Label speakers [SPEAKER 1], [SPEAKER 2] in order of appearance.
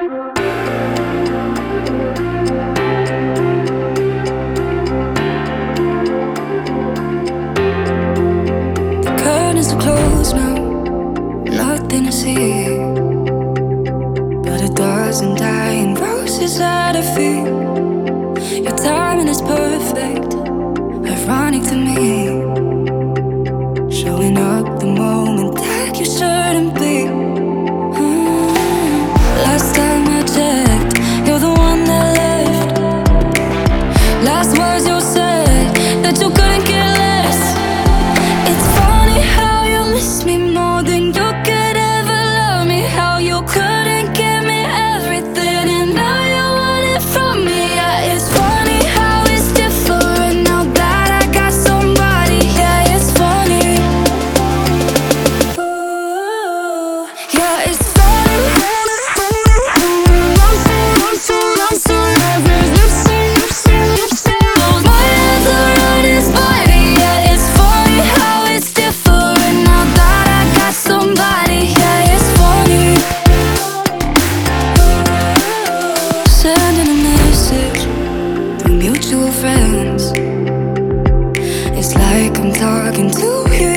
[SPEAKER 1] The curtains are closed now, nothing to see but a dozen dying roses at her feet. Your timing is perfect, ironic to me, showing up the moment that you shouldn't be. Last time I checked, you're the one that left. Last words you said, that you couldn't care less. It's funny how you miss me more than you could ever love me. How you couldn't give me everything and now you want it from me. Yeah, it's funny how it's different now that I got somebody. Yeah, it's funny. Ooh, yeah, it's funny. My hands around his body. Yeah, it's funny how it's different now that I got somebody. Yeah, it's funny. Sending a message through mutual friends. It's like I'm talking to you.